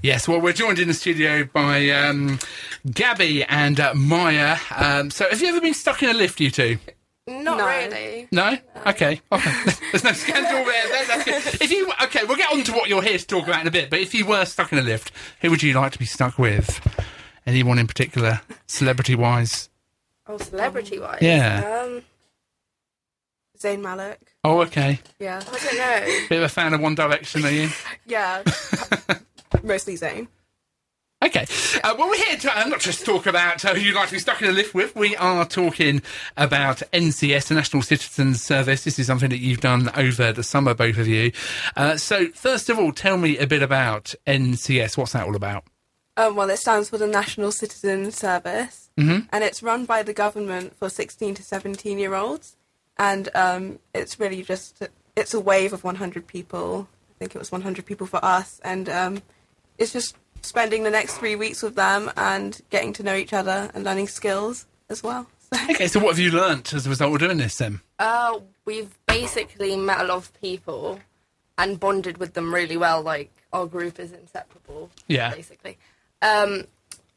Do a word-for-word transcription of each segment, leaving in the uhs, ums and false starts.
Yes, well, we're joined in the studio by um, Gabby and uh, Maya. Um, so have you ever been stuck in a lift, you two? Not No. really. No? no. Okay. okay. There's no scandal there. That- That's good. If you, okay, we'll get on to what you're here to talk about in a bit, but if you were stuck in a lift, who would you like to be stuck with? Anyone in particular, celebrity-wise? Oh, celebrity-wise? Yeah. Um, Zayn Malik. Oh, okay. Yeah. I don't know. Bit of a fan of One Direction, are you? Yeah. Mostly Zayn. Okay. Uh, well, we're here to uh, not just talk about uh, who you'd like to be stuck in a lift with. We are talking about N C S, the National Citizens Service. This is something that you've done over the summer, both of you. Uh, so, first of all, tell me a bit about N C S. What's that all about? Um, well, it stands for the National Citizen Service, Mm-hmm. and it's run by the government for sixteen to seventeen-year-olds, and um, it's really just, it's a wave of one hundred people. I think it was one hundred people for us, and um, it's just spending the next three weeks with them and getting to know each other and learning skills as well. So. Okay, so what have you learnt as a result of doing this, then? Uh, we've basically met a lot of people and bonded with them really well. Like, our group is inseparable, Yeah. basically. Um,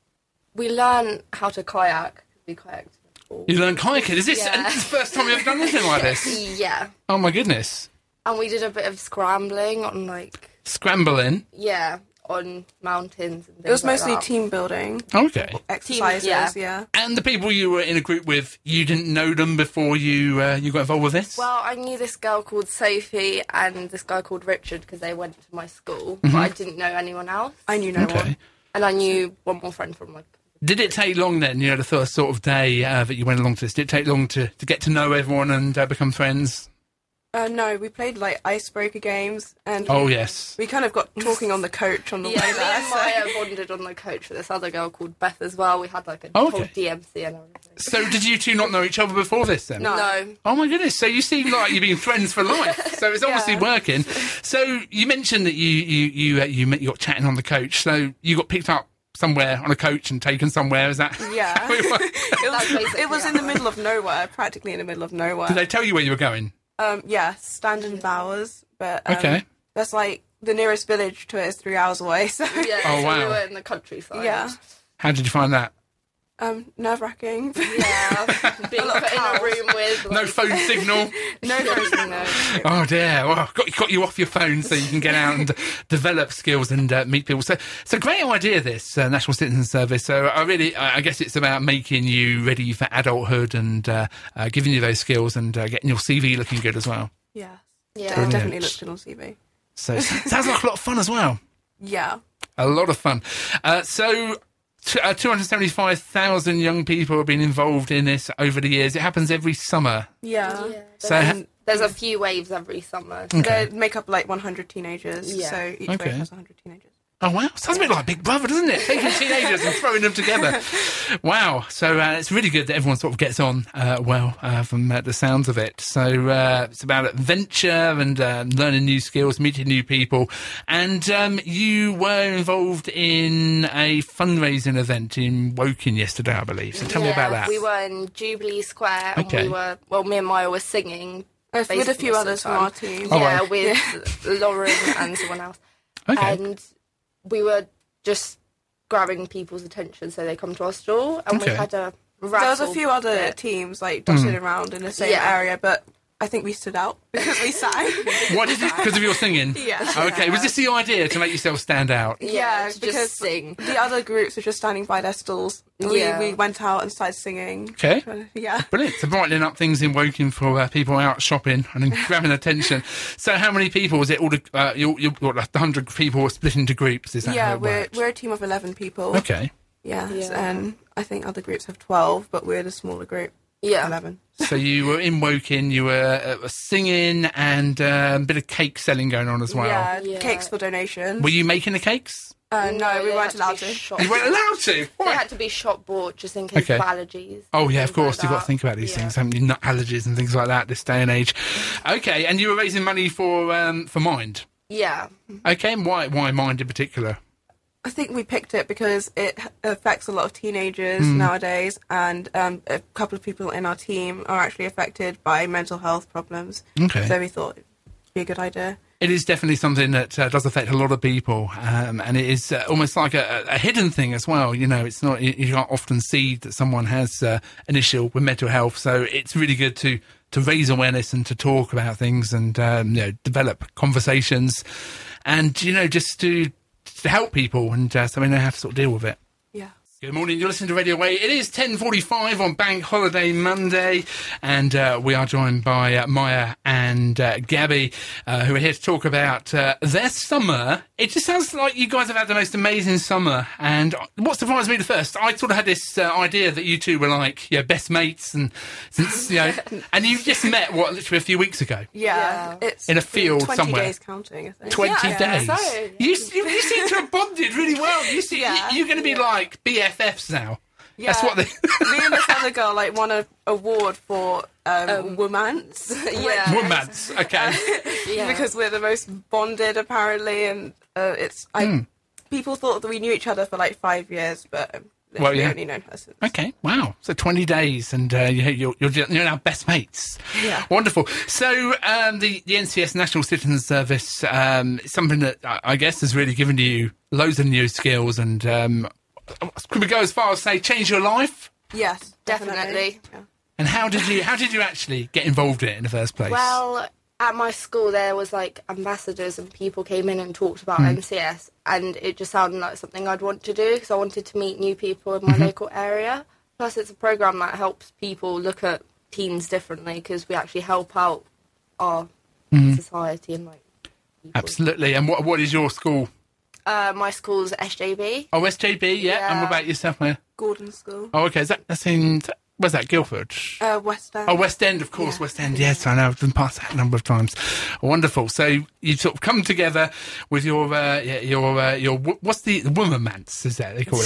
we learn how to kayak. We kayaked before. You learned kayaking. Is this, Yeah. is this the first time you've done anything like this? Yeah. Oh, my goodness. And we did a bit of scrambling on, like, Scrambling. yeah, on mountains and things It was like mostly that. team building Okay. exercises, yeah. yeah. And the people you were in a group with, you didn't know them before you uh, you got involved with this? Well, I knew this girl called Sophie and this guy called Richard because they went to my school, Mm-hmm. but I didn't know anyone else. I knew no okay. one. And I knew one more friend from, like... Did it take long then, you know, the first sort of day uh, that you went along to this? Did it take long to, to get to know everyone and uh, become friends? Uh, no, we played like icebreaker games, and Oh, yes. we kind of got talking on the coach on the Yeah, way me there. and So. Maya bonded on the coach with this other girl called Beth as well. We had, like, a Oh, whole okay. D M C and everything. So did you two not know each other before this then? No. No. Oh, my goodness. So you seem like you've been friends for life. So it's obviously Yeah. working. So you mentioned that you, you, you, uh, you, met, you got chatting on the coach. So you got picked up somewhere on a coach and taken somewhere. Is that Yeah. how it worked? It That's was, basically it was in the middle of nowhere, practically in the middle of nowhere. Did they tell you where you were going? Um, yeah, Standon Bowers, but um, Okay. that's like the nearest village to it is three hours away. So Yeah, Oh, so wow. we were in the countryside. yeah, How did you find that? um, nerve wracking. Yeah, being lot of put in a cows. room with... No like, phone signal? no, no, no. Oh dear! Well, got got you off your phone so you can get out and develop skills and uh, meet people. So, it's a great idea. This uh, National Citizen Service. So, I really, I I guess it's about making you ready for adulthood and uh, uh, giving you those skills and uh, getting your C V looking good as well. Yeah, Yeah. it Brilliant. definitely looked good on T V. So, it sounds like a lot of fun as well. Yeah, A lot of fun. Uh, so. T- uh, two hundred seventy-five thousand young people have been involved in this over the years. It happens every summer. yeah. Yeah. So, There's, ha- there's a few waves every summer. Okay. They make up like one hundred teenagers, Yeah. so each Okay. wave has one hundred teenagers. oh wow, sounds a bit like Big Brother, doesn't it? Taking teenagers and throwing them together. Wow, so uh, it's really good that everyone sort of gets on uh, well uh, from uh, the sounds of it. So uh, it's about adventure and uh, learning new skills, meeting new people. And um, you were involved in a fundraising event in Woking yesterday, I believe. So tell me Yeah, about that. We were in Jubilee Square and Okay. we were, well, me and Maya were singing. Uh, with a basically few most of others the from time. our team. Oh, Yeah, right. with Lauren and someone else. Okay. And we were just grabbing people's attention so they come to our stall. And Okay. we had a There was a raffle few other bit. teams like dotted Mm. around in the same Yeah. area, but I think we stood out because we sang. What did it? Because of your singing? Yeah. Okay, was this the idea to make yourself stand out? Yeah, Yeah, to because just sing. The other groups were just standing by their stalls. We, Yeah. we went out and started singing. Okay. Yeah. Brilliant. So brightening up things in Woking for uh, people out shopping and grabbing attention. So how many people was it? All the uh, you, you, what, one hundred people were split into groups? Is that how Yeah, it we're worked? we're a team of eleven people. Okay. Yeah, Yeah. and I think other groups have twelve, but we're the smaller group. Yeah. eleven. So you were in Woking, you were uh, singing and um, a bit of cake selling going on as well. Yeah, Yeah. cakes for donations. Were you making the cakes? Uh, no, we they weren't had allowed be to. shop- You weren't allowed to? They Why? had to be shop bought just in case Okay. of allergies. Oh, yeah, of things course. like You've got to that. think about these Yeah. things, haven't you? Nut allergies and things like that this day and age. Okay, and you were raising money for um, for Mind. Yeah. Okay, and why, why Mind in particular? I think we picked it because it h- affects a lot of teenagers Hmm. nowadays, and um, a couple of people in our team are actually affected by mental health problems. Okay. So we thought it'd be a good idea. It is definitely something that uh, does affect a lot of people, um, and it is uh, almost like a, a hidden thing as well. You know, it's not, you, you can't often see that someone has uh, an issue with mental health, so it's really good to, to raise awareness and to talk about things and, um, you know, develop conversations and, you know, just to, to help people and uh, so they know how to sort of deal with it. Yeah. Good morning, you're listening to Radio Way. It is ten forty-five on Bank Holiday Monday, and uh, we are joined by uh, Maya and uh, Gabby, uh, who are here to talk about uh, their summer. It just sounds like you guys have had the most amazing summer, and what surprised me the first, I sort of had this uh, idea that you two were like, you know, best mates, and since, you know, and you just met, what, literally a few weeks ago? Yeah, Yeah. it's In a been field twenty somewhere. days counting, I think. twenty Yeah, days. so- You, you, you seem to have bonded really well. You see, Yeah. you, you're going to be like B F Fs now. Yeah. That's what they... Me and this other girl like won an award for um, Um, Womance. yeah. Romance, okay. Yeah. Because we're the most bonded apparently, and uh, it's I, Hmm. people thought that we knew each other for like five years, but um, Well, literally yeah. only known her since. Okay, wow. So twenty days, and uh, you- you're, you're, you're now best mates. Yeah. Wonderful. So um, the, the N C S National Citizen Service um, is something that I, I guess has really given you loads of new skills, and um, could we go as far as say change your life? Yes, Definitely. Yeah. And how did you how did you actually get involved in it in the first place? Well, at my school there was like ambassadors and people came in and talked about N C S, and it just sounded like something I'd want to do because I wanted to meet new people in my local area. Plus, it's a program that helps people look at teens differently because we actually help out our society and like people. Absolutely. And what what is your school? Uh, my school's S J B. Oh, S J B, yeah. And what Yeah. about yourself, Maya? Gordon School, Oh, okay. Is that that's in where's that? Guildford. uh, West End. Oh, West End, of course, Yeah. West End. Yes, I know. I've been past that a number of times. Wonderful. So you sort of come together with your uh, yeah, your uh, your wo- what's the womanmance? Is that they call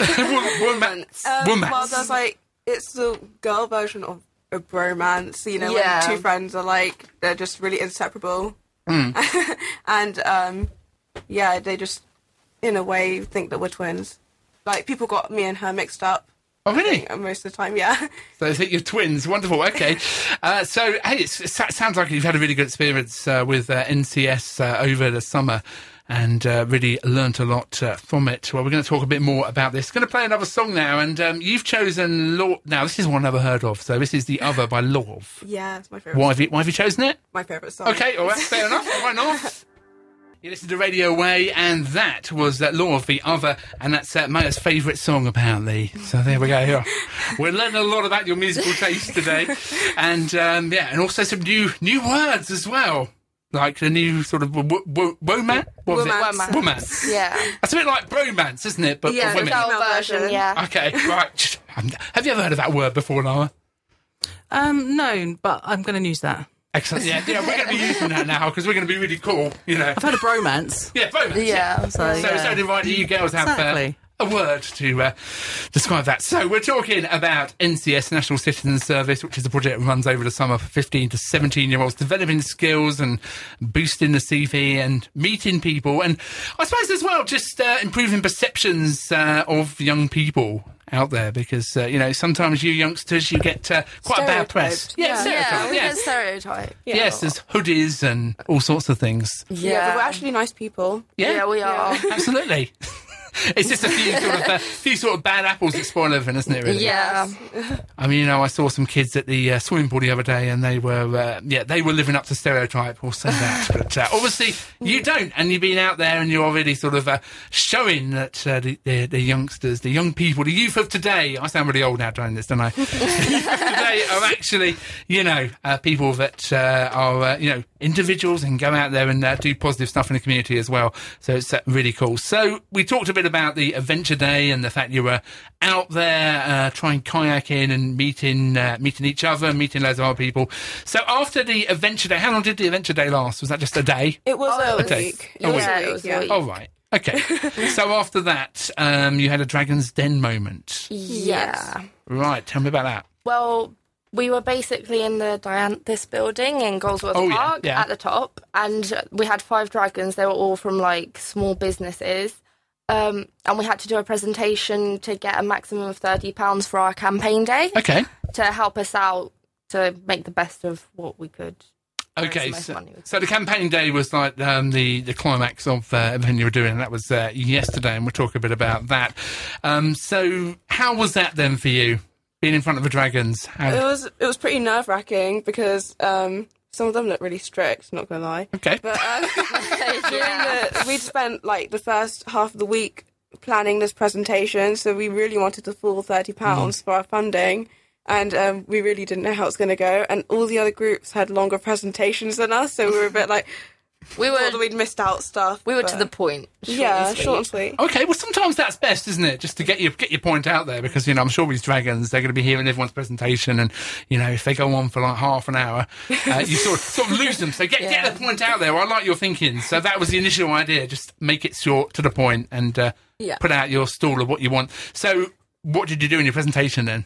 it? Womanmance. Um, Womance. well, there's like it's the girl version of a bromance. You know, Yeah. when two friends are like they're just really inseparable, Mm. and um, yeah, they just in a way think that we're twins. Like people got me and her mixed up. Oh, really? uh, Most of the time, yeah. So I think you're twins. Wonderful. Okay. Uh, so, hey, it's, it sounds like you've had a really good experience uh, with uh, N C S uh, over the summer and uh, really learnt a lot uh, from it. Well, we're going to talk a bit more about this. Going to play another song now, and um, you've chosen Law. Now, this is one I've never heard of. So this is The Other by Love. Yeah, it's my favorite. Why have you, why have you chosen it? My favorite song. Okay, all right, fair enough. Why not? You listen to Radio Way, and that was uh, Law of the Other, and that's uh, Maya's favourite song, apparently. So there we go. Here. We're learning a lot about your musical taste today, and um, yeah, and also some new new words as well, like the new sort of w- w- woman. What was Womance. it? Womance. Yeah. That's a bit like bromance, isn't it? But Yeah, for women. the Female Female version, version. yeah. Okay, right. Have you ever heard of that word before, Lara? Um, no, but I'm going to use that. Excellent. Yeah, yeah, we're going to be using that now because we're going to be really cool. You know. I've heard of bromance. Yeah, bromance. Yeah. So, So, yeah. so divided, you girls have Exactly. uh, a word to uh, describe that. So we're talking about N C S, National Citizen Service, which is a project that runs over the summer for fifteen to seventeen-year-olds, developing skills and boosting the C V and meeting people. And I suppose as well, just uh, improving perceptions uh, of young people out there because, uh, you know, sometimes you youngsters, you get uh, quite a bad press. Stereotyped. Yeah, Yeah. stereotyped, Yeah, we yeah. get stereotype. Yes, there's hoodies and all sorts of things. Yeah, but we're actually nice people. Yeah, Yeah, we are. absolutely. It's just a few sort of uh, few sort of bad apples that spoil everything, isn't it? Really? Yeah. I mean, you know, I saw some kids at the uh, swimming pool the other day, and they were, uh, yeah, they were living up to stereotype. We'll say that, but uh, obviously you don't, and you've been out there, and you're already sort of uh, showing that uh, the, the the youngsters, the young people, the youth of today. I sound really old now doing this, don't I? The youth of today are actually, you know, uh, people that uh, are, uh, you know, individuals and go out there and uh, do positive stuff in the community as well. So it's uh, really cool. So we talked a bit about the Adventure Day and the fact you were out there uh, trying kayaking and meeting uh, meeting each other and meeting loads of other people. So after the Adventure Day, how long did the Adventure Day last? Was that just a day? It was Oh, a it was- week. Oh, It was yeah, a it week, was a yeah. week. Oh, right. Okay. So after that, um, you had a Dragon's Den moment. Yeah. Right. Tell me about that. Well, we were basically in the Dianthus building in Goldsworth Oh, yeah, Park yeah. at the top, and we had five dragons. They were all from like small businesses. Um, and we had to do a presentation to get a maximum of thirty pounds for our campaign day Okay. to help us out to make the best of what we could. where Okay, the most so, money would so the campaign day was like um, the, the climax of uh, everything you were doing, and that was uh, yesterday, and we'll talk a bit about that. Um, so how was that then for you, being in front of the Dragons? How... It was it was pretty nerve wracking because um, some of them look really strict. Not gonna lie. Okay. But um, during the, we'd spent like the first half of the week planning this presentation, so we really wanted the full thirty pounds mm. for our funding. And um, we really didn't know how it was going to go. And all the other groups had longer presentations than us, so we were a bit like, we were, thought that we'd missed out stuff. We were but... to the point. Short yeah, and short and sweet. Okay, well, sometimes that's best, isn't it? Just to get your get your point out there, because, you know, I'm sure these Dragons, they're going to be hearing everyone's presentation, and, you know, if they go on for like half an hour, uh, you sort of, sort of lose them. So get, yeah. get the point out there. I like your thinking. So that was the initial idea, just make it short, to the point, and uh, yeah. put out your stall of what you want. So what did you do in your presentation then?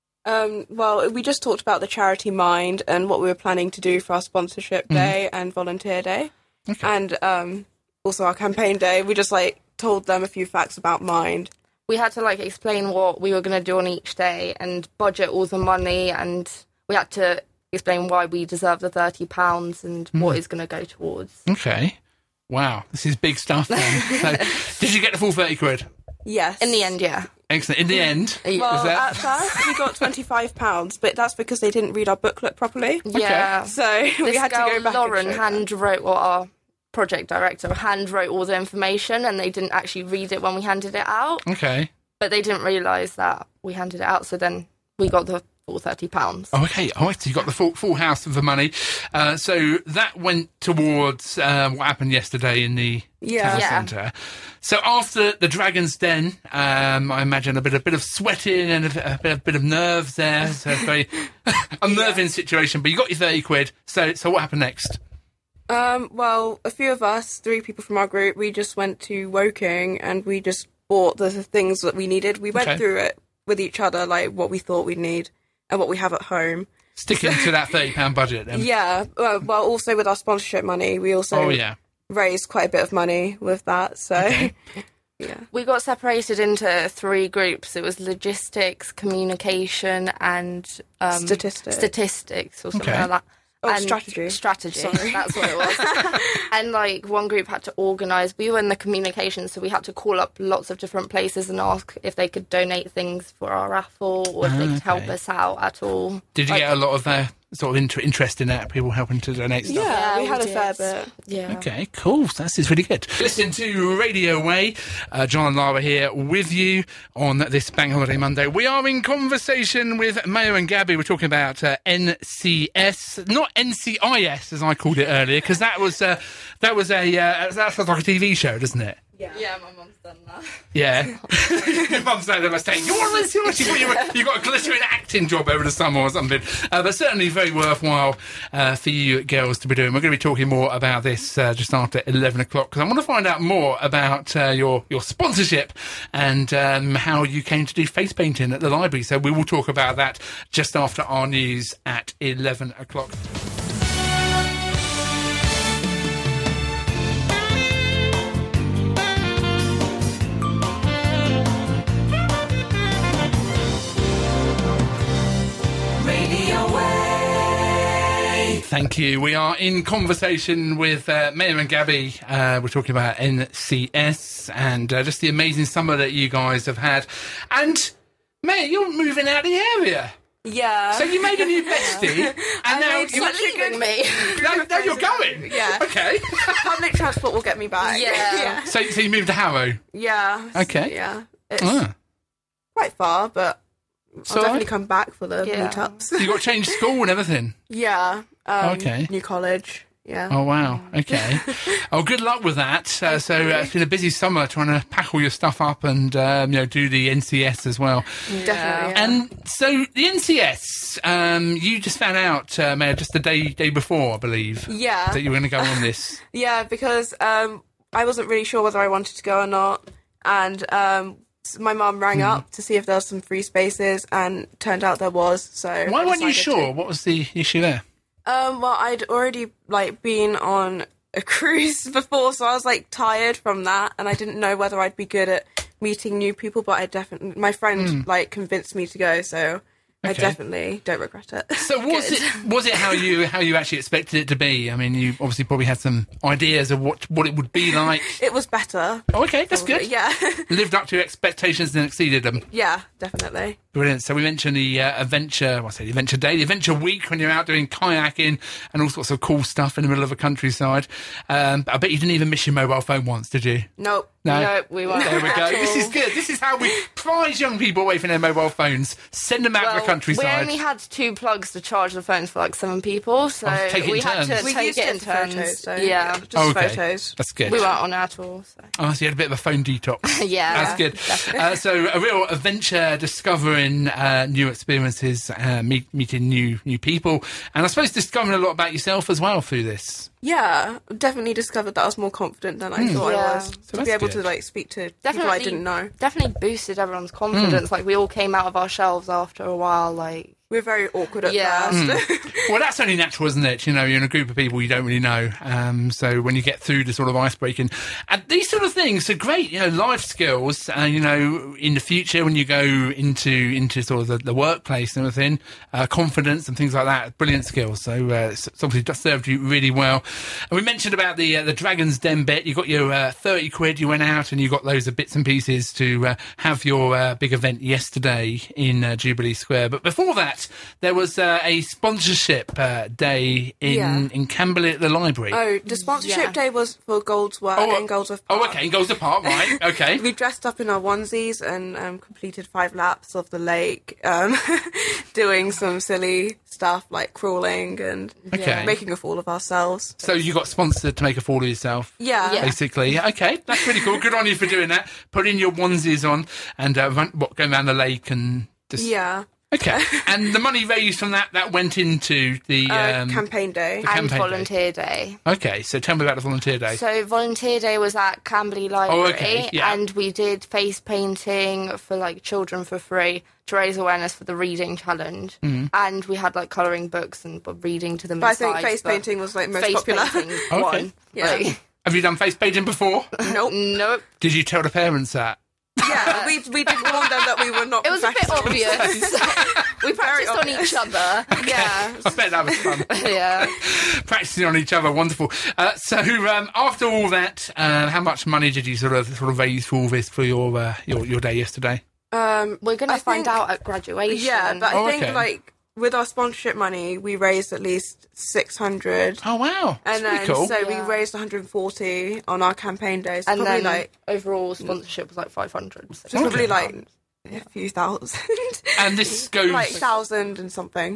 Um, well, we just talked about the charity Mind and what we were planning to do for our sponsorship day mm. and volunteer day. Okay. And um, also our campaign day. We just, like, told them a few facts about Mind. We had to, like, explain what we were going to do on each day and budget all the money, and we had to explain why we deserve the thirty pounds and mm. what is going to go towards. Okay. Wow, this is big stuff then. So, did you get the full thirty quid? Yes. In the end, yeah. Excellent. In the end, well, was that... at first we got twenty-five pounds, but that's because they didn't read our booklet properly. Yeah. Okay. So we this had girl, to go back. Lauren hand wrote, well, our project director hand wrote all the information, and they didn't actually read it when we handed it out. Okay. But they didn't realise that we handed it out, so then we got the full thirty pounds. Oh, okay. Oh, so you got the full full house of the money. Uh, so that went towards uh, what happened yesterday in the yeah. town yeah. centre. So after the Dragon's Den, um, I imagine a bit a bit of sweating and a, a, bit, a bit of nerves there. So it's very unnerving yeah. situation. But you got your thirty quid. So so what happened next? Um, well, a few of us, three people from our group, we just went to Woking and we just bought the things that we needed. We went okay. through it with each other, like what we thought we'd need and what we have at home. Sticking to that thirty pound budget then? Yeah, well, well, also with our sponsorship money, we also oh, yeah. raised quite a bit of money with that, so... Okay. Yeah. We got separated into three groups. It was logistics, communication, and... Um, statistics. Statistics or something okay. like that. Oh, and strategy. Strategy, Sorry. That's what it was. And, like, one group had to organise. We were in the communication, so we had to call up lots of different places and ask if they could donate things for our raffle or if oh, they could okay. help us out at all. Did you like, get a lot of uh, sort of inter- interest in that, people helping to donate stuff? Yeah, Yeah, we had we a fair did. bit. Yeah. Okay, cool. That's is really good. Listen to Radio Way. Uh, John and Lara here with you on this Bank Holiday Monday. We are in conversation with Mayo and Gabby. We're talking about uh, N C S, not N C I S as I called it earlier, because that was uh, that was a uh, that sounds like a T V show, doesn't it? Yeah, yeah, my mum's done that. Yeah. Your mum's there, they must say, you're on this, you got, you got a glittering acting job over the summer or something. Uh, but certainly very worthwhile uh, for you girls to be doing. We're going to be talking more about this uh, just after eleven o'clock, because I want to find out more about uh, your, your sponsorship and um, how you came to do face painting at the library. So we will talk about that just after our news at eleven o'clock. Thank you. We are in conversation with uh, Mayo and Gabby. Uh, we're talking about N C S and uh, just the amazing summer that you guys have had. And, Mayo, you're moving out of the area. Yeah. So you made a new bestie, and I now made you're such a leaving me. now, now you're going. Yeah. Okay. Public transport will get me back. Yeah. yeah. So, so you moved to Harrow. Yeah. Okay. Yeah. It's Ah. quite far, but So I'll definitely come back for the Yeah. meetups. you got to change school and everything. Yeah. Um, Okay. New college. Yeah. Oh, wow. Okay. Oh, good luck with that. Uh, so uh, it's been a busy summer trying to pack all your stuff up and, um, you know, do the N C S as well. Definitely. Yeah. And so the N C S, um, you just found out, uh, Mayor, just the day day before, I believe, Yeah. that you were going to go on this. Yeah, because um, I wasn't really sure whether I wanted to go or not, and um, s- my mum rang Hmm. up to see if there was some free spaces, and turned out there was. So Why I weren't you decided sure? to. What was the issue there? Um, well, I'd already like been on a cruise before, so I was like tired from that, and I didn't know whether I'd be good at meeting new people. But I definitely, my friend Hmm. like convinced me to go, so I Okay. definitely don't regret it. So was Good. it was it how you how you actually expected it to be? I mean, you obviously probably had some ideas of what, what it would be like. It was better. Oh, okay, that's probably. good. Yeah. Lived up to your expectations and exceeded them. Yeah, definitely. Brilliant. So we mentioned the uh, adventure, well, I say the adventure day, the adventure week when you're out doing kayaking and all sorts of cool stuff in the middle of a countryside. Um, I bet you didn't even miss your mobile phone once, did you? Nope. No. No, we weren't. There we go. at This all. is good. This is how we prize young people away from their mobile phones. Send them out to Well, the countryside. we only had two plugs to charge the phones for like seven people, so Oh, take it in we had turns. to We take used it in it for photos, turns. so yeah, just Oh, okay. photos. That's good. we weren't on at all. So. Oh, so you had a bit of a phone detox. Yeah, That's good. Uh, so a real adventure, discovering uh, new experiences, uh, meet, meeting new new people, and I suppose discovering a lot about yourself as well through this. Yeah, definitely discovered that I was more confident than I thought Yeah. I was. So to that's be able good. to like speak to people Definitely, I didn't know. Definitely boosted everyone's confidence. Like we all came out of our shelves after a while. Like We were very awkward at Yeah. first. Well, that's only natural, isn't it? You know, you're in a group of people you don't really know. Um, so when you get through the sort of ice breaking, and these sort of things are great, you know, life skills. Uh, you know, in the future when you go into into sort of the, the workplace and everything, uh, confidence and things like that, brilliant skills. So uh, it's it's obviously just served you really well. And we mentioned about the uh, the Dragon's Den bet. You got your uh, thirty quid. You went out and you got loads of bits and pieces to uh, have your uh, big event yesterday in uh, Jubilee Square. But before that, there was uh, a sponsorship uh, day in Yeah. in Camberley at the library. Oh, the sponsorship Yeah. day was for Goldsworth Oh, in Goldsworth oh, Park. okay, goes apart, right? Okay. We dressed up in our onesies and um, completed five laps of the lake, um, doing some silly stuff like crawling and Okay. making a fool of ourselves. So you got sponsored to make a fool of yourself. Yeah. Yeah. Basically, okay, that's really cool. Good on you for doing that. Putting your onesies on and uh, run, what, going around the lake and just Yeah. okay. And the money raised from that that went into the Uh, um, campaign day. the and campaign day. volunteer day. Okay, so tell me about the volunteer day. So volunteer day was at Camberley Library, Oh, okay, yeah. and we did face painting for like children for free to raise awareness for the reading challenge. Mm-hmm. And we had like colouring books and b- reading to them. But I think inside, face but painting was like most face popular. painting Okay. won. Yeah. Like, Have you done face painting before? Nope. nope. Did you tell the parents that? Yeah, we we did warn them that we were not It was a bit professionals. obvious. we practiced on obvious. each other. Yeah. I bet that was fun. Yeah. Practicing on each other, wonderful. Uh, so, um, after all that, uh, how much money did you sort of sort of raise for all this for your uh, your your day yesterday? Um, We're going I to find think- out at graduation. yeah, but I Oh, think okay. like with our sponsorship money, we raised at least six hundred. Oh wow, that's And pretty then, cool. so Yeah. we raised one hundred forty on our campaign days. and probably then like overall sponsorship was like five hundred. So so probably Okay. like a few thousand, And this goes. like thousand and something.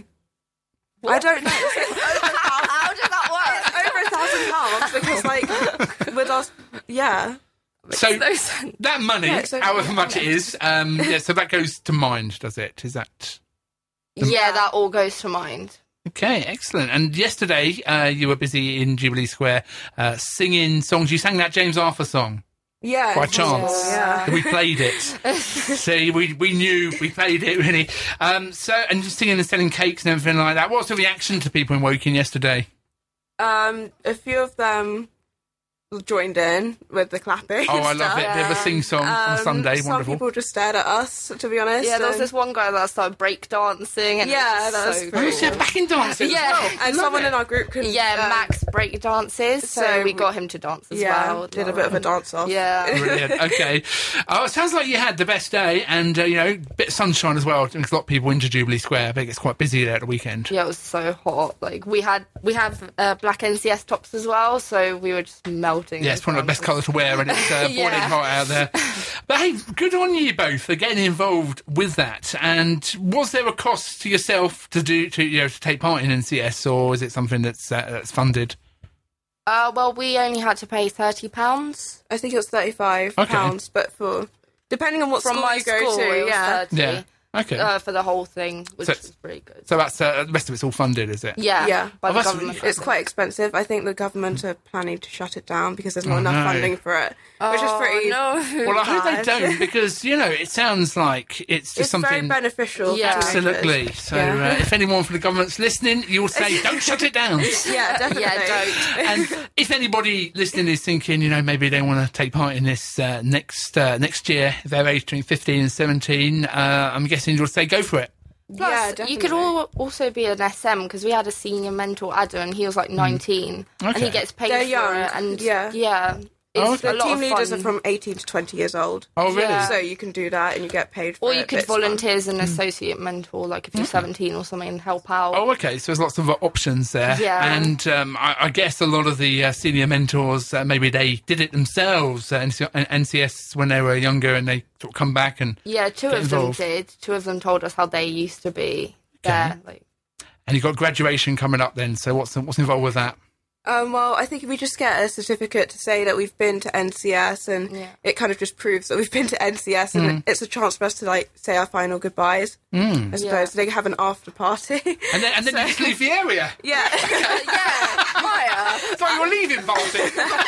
I don't know. It's like over a thousand, How does that work? over a thousand pounds because like with us, yeah, so No sense. that money, Yeah, so- however much it is, um, yeah. So that goes to Mind, does it? Is that Yeah, that all goes to mind. okay? Excellent. And yesterday, uh, you were busy in Jubilee Square uh, singing songs. You sang that James Arthur song. yeah, By it was- chance. yeah. We played it. See, we we knew we played it really. Um, so and just singing and selling cakes and everything like that. What's the reaction to people in Woking yesterday? Um, a few of them joined in with the clapping. Oh, and I love stuff. it. Bit of a sing song on Um, Sunday. Some Wonderful. people just stared at us, to be honest. Yeah, there was and- this one guy that started break dancing. And Yeah, it was that was so pretty Oh, cool. so back in dancing. Yeah. as well. and Love someone it. in our group could. Yeah, uh, Max break dances, so, so we we- got him to dance as yeah, well. did a bit of a dance off. Yeah. Brilliant. Okay. Oh, it sounds like you had the best day, and uh, you know, bit of sunshine as well. Because a lot of people into Jubilee Square. I think it's quite busy there at the weekend. Yeah, it was so hot. Like we had, we have uh, black N C S tops as well, so we were just melting. Yeah, it's probably the best colour to wear, and it's uh, boiling Yeah. hot out there. But hey, good on you both for getting involved with that. And was there a cost to yourself to do to you know to take part in N C S, or is it something that's uh, that's funded? Uh, well, we only had to pay thirty pounds I think it was thirty-five Okay. pounds, but for depending on what from school my you go school. to, it was yeah. thirty Yeah. Okay. uh, for the whole thing, which So- was pretty good. so that's uh, the rest of it's all funded, is it? Yeah, Yeah. by Oh, the that's government. really- It's quite expensive. I think the government are planning to shut it down because there's not Oh, enough no. funding for it, which is Oh, pretty. no. Well, I hope they bad. don't, because you know it sounds like it's just It's something. very beneficial. Yeah. for teenagers. Absolutely. So, Yeah. uh, if anyone from the government's listening, you'll say, "Don't shut it down." Yeah, definitely. Yeah, don't. And if anybody listening is thinking, you know, maybe they want to take part in this uh, next uh, next year, if they're aged between fifteen and seventeen, uh, I'm guessing you'll say, "Go for it." Plus, Yeah, you could definitely. all also be an S M because we had a senior mentor, Adam, and he was like nineteen, and Okay. he gets paid They're for young, it. And yeah. yeah, it's Oh, okay. a The lot team of leaders fun. are from eighteen to twenty years old. Oh, really? Yeah. So you can do that and you get paid for Or it. you but could it's fun. volunteer as an associate mentor, like if you're seventeen or something, and help out. Oh, okay. So there's lots of options there. Yeah. And um, I, I guess a lot of the uh, senior mentors, uh, maybe they did it themselves, uh, N C- N C S, when they were younger, and they sort of come back and Yeah, two Get of them involved. did. Two of them told us how they used to be there. Like, and you've got graduation coming up then. So what's what's involved with that? Um, well, I think if we just get a certificate to say that we've been to N C S, and Yeah. it kind of just proves that we've been to N C S, and it's a chance for us to like say our final goodbyes. Mm. I suppose Yeah. they have an after party. And then, and then you just leave the area. yeah, yeah, Maya. It's like your leaving party.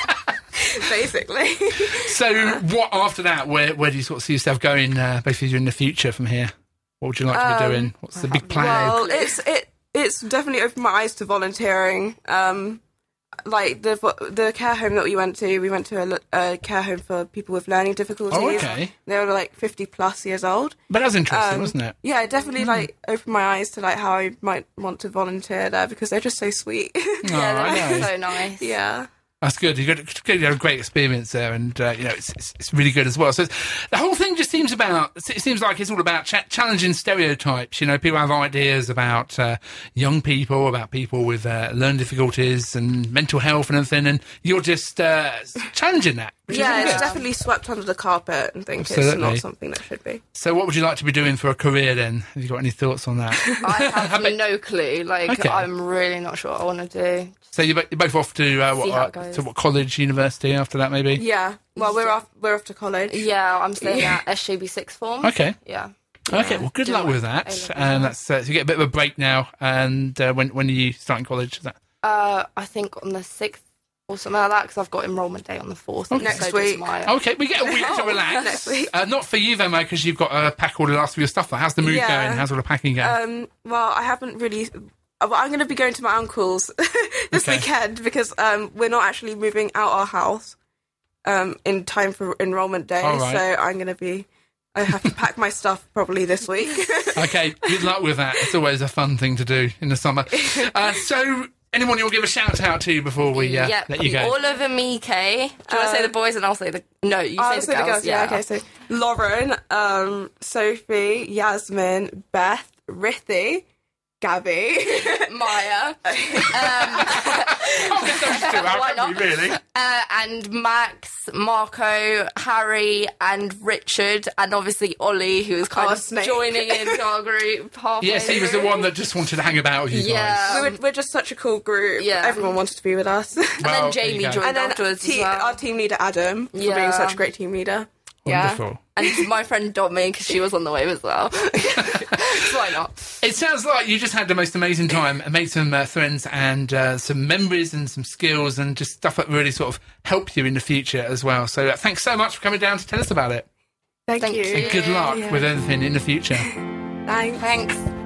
basically. So what after that? Where where do you sort of see yourself going? Uh, basically, in the future from here, what would you like to be Um, doing? What's the big have plan? Well, it's it it's definitely opened my eyes to volunteering. Um, like the the care home that we went to, we went to a, l- a care home for people with learning difficulties. Oh, okay. They were like fifty plus years old. But that was interesting, Um, wasn't it? Yeah, it definitely like opened my eyes to like how I might want to volunteer there because they're just so sweet. Oh, Yeah, I they're know. so nice. yeah. That's good. You got you had a great experience there, and uh, you know it's, it's it's really good as well. So it's, the whole thing just seems about. It seems like it's all about cha- challenging stereotypes. You know, people have ideas about uh, young people, about people with uh, learning difficulties and mental health and everything, and you're just uh, challenging that. Which is Yeah, really it's good. definitely swept under the carpet and think it's Absolutely. not something that should be. So, what would you like to be doing for a career then? Have you got any thoughts on that? I have no clue. Like, Okay. I'm really not sure what I want to do. So you're, bo- you're both off to uh, what, See how uh, it goes. to what college, university after that, maybe? Yeah. Well, we're Yeah. off. We're off to college. Yeah, I'm staying at S J B six form. Okay. Yeah. Okay. Well, good Do luck my with that. A-levels. And that's uh, so you get a bit of a break now. And uh, when when are you starting college? Is that? Uh, I think on the sixth or something like that because I've got enrolment day on the fourth. Okay. Next so does week. Maya. Okay, we get a week to relax. Next week. Uh, not for you though, mate, because you've got to pack all the last of your stuff. How's the mood Yeah. going? How's all the packing going? Um. Well, I haven't really. uh, well, I'm going to be going to my uncle's this Okay. weekend because um we're not actually moving out our house um in time for enrolment day. All right. So I'm going to be. I have to pack my stuff probably this week. Okay, good luck with that. It's always a fun thing to do in the summer. Uh, so, anyone you'll give a shout out to before we uh, Yep. let you go? Oliver, Mike. Do you want to say the boys and I'll say the no? You I'll say the girls. Yeah. Okay. So Lauren, um, Sophie, Yasmin, Beth, Rithi, Gabby. Maya. Oh, there's those two out, Why haven't we, really? Uh, and Max, Marco, Harry, and Richard, and obviously Ollie, who is kind Oh, of Snake. joining into our group. halfway Yes, he was the through. one that just wanted to hang about with you Yeah. we were, we're just such a cool group. Yeah. Everyone wanted to be with us. And Well, then there you Jamie go. joined and then afterwards te- as well. our team leader Adam for being Yeah. such a great team leader. Wonderful. And my friend Dommy, because she was on the wave as well. So why not? It sounds like you just had the most amazing time and made some uh, friends and uh, some memories and some skills and just stuff that really sort of helped you in the future as well. So uh, thanks so much for coming down to tell us about it. Thank, Thank you. you. And good luck Yeah. with everything in the future. Thanks. Thanks.